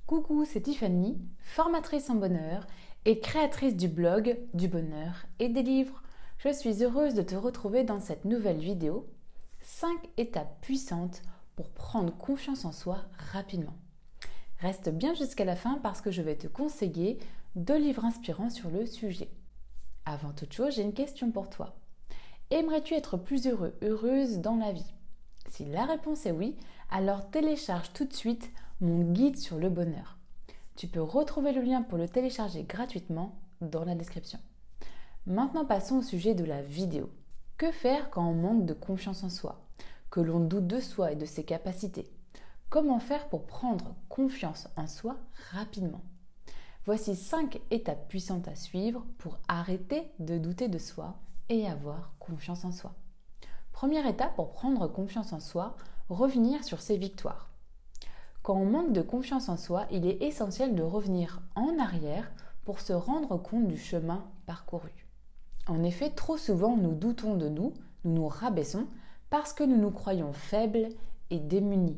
Coucou, c'est Tiffany, formatrice en bonheur et créatrice du blog du bonheur et des livres. Je suis heureuse de te retrouver dans cette nouvelle vidéo. 5 étapes puissantes pour prendre confiance en soi rapidement. Reste bien jusqu'à la fin parce que je vais te conseiller 2 livres inspirants sur le sujet. Avant toute chose, j'ai une question pour toi. Aimerais-tu être plus heureux, heureuse dans la vie? Si la réponse est oui, alors télécharge tout de suite mon guide sur le bonheur. Tu peux retrouver le lien pour le télécharger gratuitement dans la description. Maintenant passons au sujet de la vidéo. Que faire quand on manque de confiance en soi? Que l'on doute de soi et de ses capacités? Comment faire pour prendre confiance en soi rapidement? Voici 5 étapes puissantes à suivre pour arrêter de douter de soi et avoir confiance en soi. Première étape pour prendre confiance en soi, revenir sur ses victoires. Quand on manque de confiance en soi, il est essentiel de revenir en arrière pour se rendre compte du chemin parcouru. En effet, trop souvent, nous doutons de nous nous rabaissons parce que nous nous croyons faibles et démunis.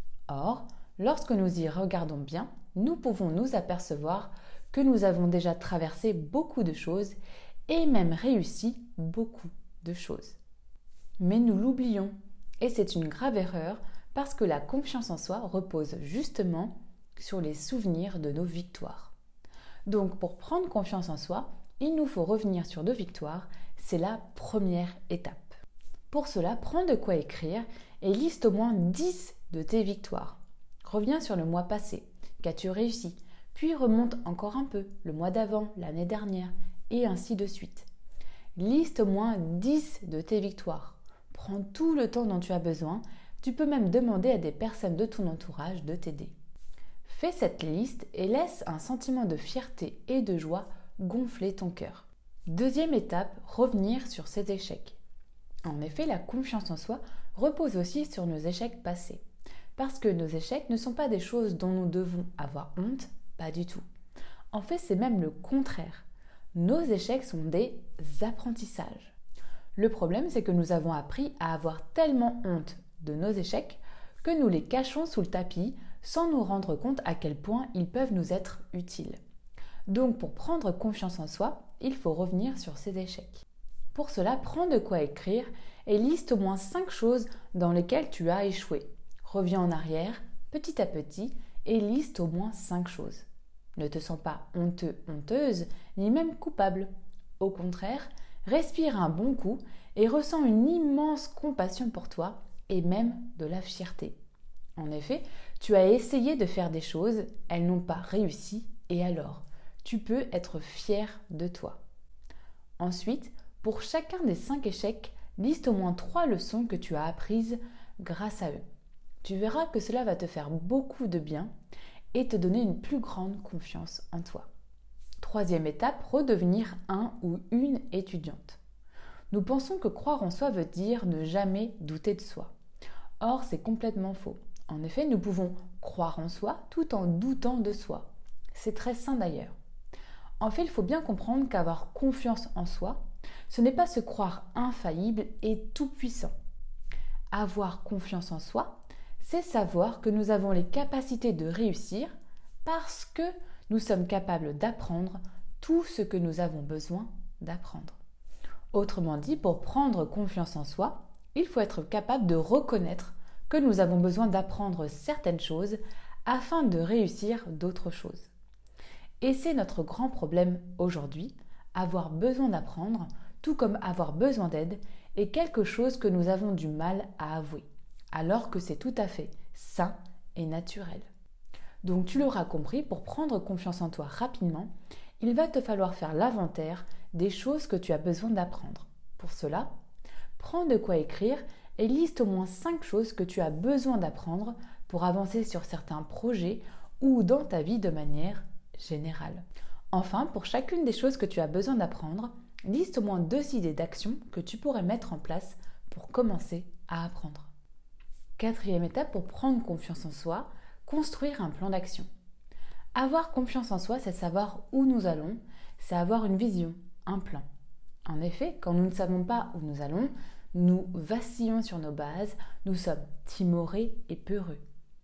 Or, lorsque nous y regardons bien, nous pouvons nous apercevoir que nous avons déjà traversé beaucoup de choses et même réussi beaucoup de choses. Mais nous l'oublions et c'est une grave erreur parce que la confiance en soi repose justement sur les souvenirs de nos victoires. Donc pour prendre confiance en soi, il nous faut revenir sur nos victoires, c'est la première étape. Pour cela, prends de quoi écrire et liste au moins 10 de tes victoires. Reviens sur le mois passé, qu'as-tu réussi, puis remonte encore un peu, le mois d'avant, l'année dernière, et ainsi de suite. Liste au moins 10 de tes victoires. Prends tout le temps dont tu as besoin. Tu peux même demander à des personnes de ton entourage de t'aider. Fais cette liste et laisse un sentiment de fierté et de joie gonfler ton cœur. Deuxième étape, revenir sur ses échecs. En effet, la confiance en soi repose aussi sur nos échecs passés. Parce que nos échecs ne sont pas des choses dont nous devons avoir honte, pas du tout. En fait, c'est même le contraire. Nos échecs sont des apprentissages. Le problème, c'est que nous avons appris à avoir tellement honte de nos échecs que nous les cachons sous le tapis sans nous rendre compte à quel point ils peuvent nous être utiles. Donc pour prendre confiance en soi, il faut revenir sur ces échecs. Pour cela, prends de quoi écrire et liste au moins 5 choses dans lesquelles tu as échoué. Reviens en arrière, petit à petit, et liste au moins 5 choses. Ne te sens pas honteux, honteuse, ni même coupable. Au contraire, respire un bon coup et ressens une immense compassion pour toi et même de la fierté. En effet, tu as essayé de faire des choses, elles n'ont pas réussi et alors, tu peux être fier de toi. Ensuite, pour chacun des 5 échecs, liste au moins 3 leçons que tu as apprises grâce à eux. Tu verras que cela va te faire beaucoup de bien et te donner une plus grande confiance en toi. Troisième étape, redevenir un ou une étudiante. Nous pensons que croire en soi veut dire ne jamais douter de soi. Or, c'est complètement faux. En effet, nous pouvons croire en soi tout en doutant de soi. C'est très sain d'ailleurs. En fait, il faut bien comprendre qu'avoir confiance en soi, ce n'est pas se croire infaillible et tout-puissant. Avoir confiance en soi, c'est savoir que nous avons les capacités de réussir parce que nous sommes capables d'apprendre tout ce que nous avons besoin d'apprendre. Autrement dit, pour prendre confiance en soi, il faut être capable de reconnaître que nous avons besoin d'apprendre certaines choses afin de réussir d'autres choses. Et c'est notre grand problème aujourd'hui, avoir besoin d'apprendre, tout comme avoir besoin d'aide, est quelque chose que nous avons du mal à avouer, alors que c'est tout à fait sain et naturel. Donc tu l'auras compris, pour prendre confiance en toi rapidement, il va te falloir faire l'inventaire des choses que tu as besoin d'apprendre. Pour cela, prends de quoi écrire et liste au moins 5 choses que tu as besoin d'apprendre pour avancer sur certains projets ou dans ta vie de manière générale. Enfin, pour chacune des choses que tu as besoin d'apprendre, liste au moins 2 idées d'action que tu pourrais mettre en place pour commencer à apprendre. Quatrième étape pour prendre confiance en soi, construire un plan d'action. Avoir confiance en soi, c'est savoir où nous allons, c'est avoir une vision, un plan. En effet, quand nous ne savons pas où nous allons, nous vacillons sur nos bases, nous sommes timorés et peureux.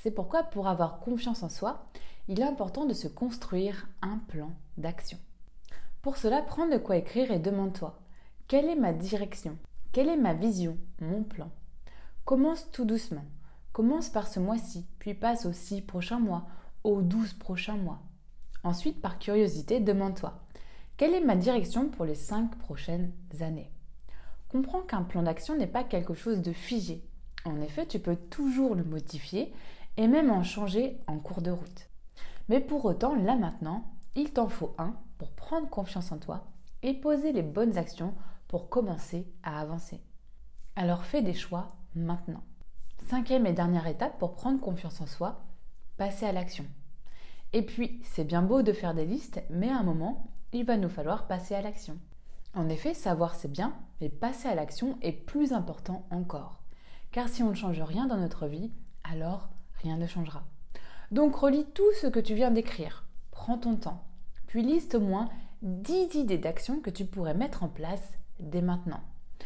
C'est pourquoi pour avoir confiance en soi, il est important de se construire un plan d'action. Pour cela, prends de quoi écrire et demande-toi, quelle est ma direction? Quelle est ma vision? Mon plan? Commence tout doucement. Commence par ce mois-ci, puis passe aux 6 prochains mois, aux 12 prochains mois. Ensuite, par curiosité, demande-toi, quelle est ma direction pour les 5 prochaines années? Comprends qu'un plan d'action n'est pas quelque chose de figé. En effet, tu peux toujours le modifier et même en changer en cours de route. Mais pour autant, là maintenant, il t'en faut un pour prendre confiance en toi et poser les bonnes actions pour commencer à avancer. Alors fais des choix maintenant. 5e et dernière étape pour prendre confiance en soi, passer à l'action. Et puis, c'est bien beau de faire des listes, mais à un moment, il va nous falloir passer à l'action. En effet, savoir c'est bien, mais passer à l'action est plus important encore. Car si on ne change rien dans notre vie, alors rien ne changera. Donc relis tout ce que tu viens d'écrire, prends ton temps, puis liste au moins 10 idées d'action que tu pourrais mettre en place dès maintenant.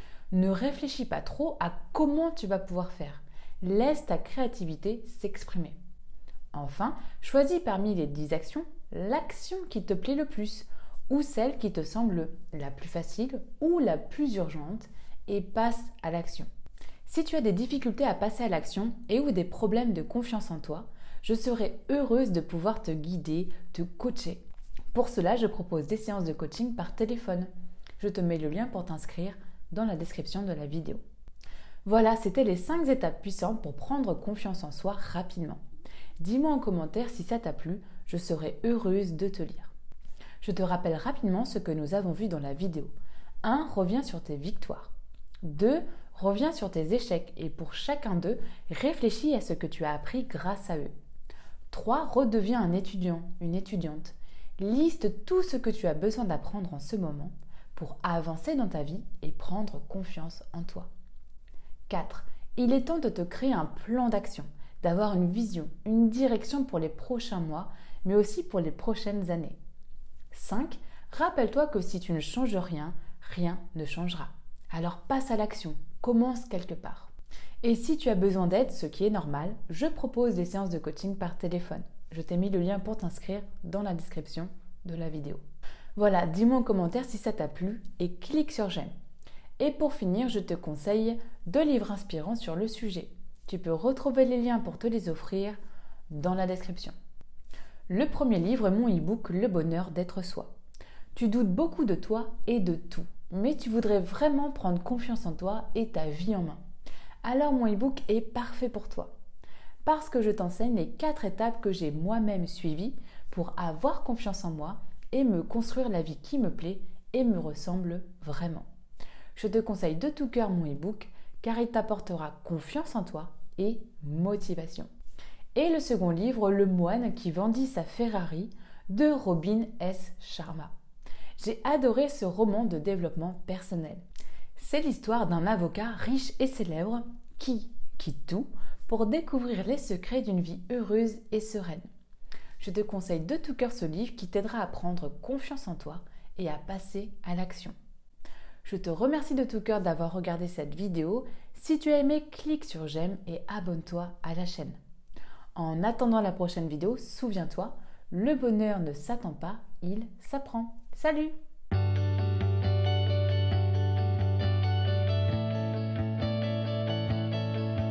Ne réfléchis pas trop à comment tu vas pouvoir faire. Laisse ta créativité s'exprimer. Enfin, choisis parmi les 10 actions l'action qui te plaît le plus ou celle qui te semble la plus facile ou la plus urgente et passe à l'action. Si tu as des difficultés à passer à l'action et ou des problèmes de confiance en toi, je serai heureuse de pouvoir te guider, te coacher. Pour cela, je propose des séances de coaching par téléphone. Je te mets le lien pour t'inscrire dans la description de la vidéo. Voilà, c'était les 5 étapes puissantes pour prendre confiance en soi rapidement. Dis-moi en commentaire si ça t'a plu, je serai heureuse de te lire. Je te rappelle rapidement ce que nous avons vu dans la vidéo. 1. Reviens sur tes victoires. 2. Reviens sur tes échecs et pour chacun d'eux, réfléchis à ce que tu as appris grâce à eux. 3. Redeviens un étudiant, une étudiante. Liste tout ce que tu as besoin d'apprendre en ce moment pour avancer dans ta vie et prendre confiance en toi. 4. Il est temps de te créer un plan d'action, d'avoir une vision, une direction pour les prochains mois, mais aussi pour les prochaines années. 5. Rappelle-toi que si tu ne changes rien, rien ne changera. Alors passe à l'action, commence quelque part. Et si tu as besoin d'aide, ce qui est normal, je propose des séances de coaching par téléphone. Je t'ai mis le lien pour t'inscrire dans la description de la vidéo. Voilà, dis-moi en commentaire si ça t'a plu et clique sur j'aime. Et pour finir, je te conseille 2 livres inspirants sur le sujet. Tu peux retrouver les liens pour te les offrir dans la description. Le premier livre est mon e-book Le bonheur d'être soi. Tu doutes beaucoup de toi et de tout, mais tu voudrais vraiment prendre confiance en toi et ta vie en main. Alors mon e-book est parfait pour toi. Parce que je t'enseigne les 4 étapes que j'ai moi-même suivies pour avoir confiance en moi et me construire la vie qui me plaît et me ressemble vraiment. Je te conseille de tout cœur mon e-book car il t'apportera confiance en toi et motivation. Et le second livre, Le moine qui vendit sa Ferrari de Robin S. Sharma. J'ai adoré ce roman de développement personnel. C'est l'histoire d'un avocat riche et célèbre qui quitte tout pour découvrir les secrets d'une vie heureuse et sereine. Je te conseille de tout cœur ce livre qui t'aidera à prendre confiance en toi et à passer à l'action. Je te remercie de tout cœur d'avoir regardé cette vidéo. Si tu as aimé, clique sur j'aime et abonne-toi à la chaîne. En attendant la prochaine vidéo, souviens-toi, le bonheur ne s'attend pas, il s'apprend. Salut!